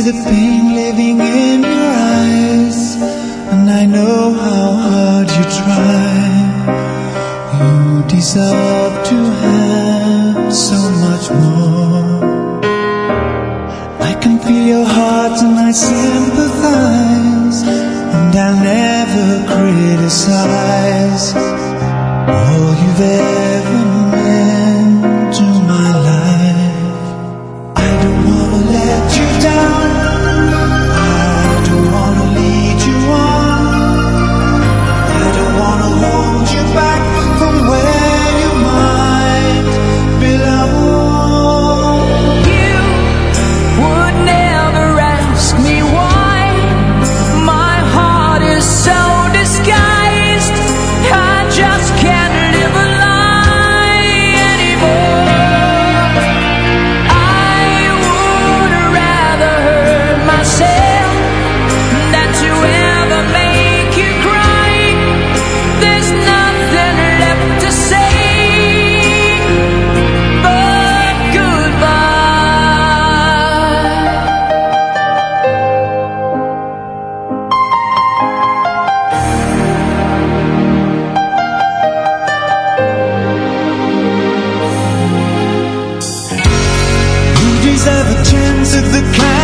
the pain living in your eyes, and I know how hard you try. You deserve to have so much more. I can feel your heart and I sympathize, and I'll never criticize all you've ever meant to my life. I don't wanna let you down, I don't wanna lead you on, I don't wanna hold you back from where you might belong. You would never ask me why my heart is so disguised. I just can't live a lie anymore. I would rather hurt myself than to ever make you cry. There's nothing left to say but goodbye. You deserve a chance at the kind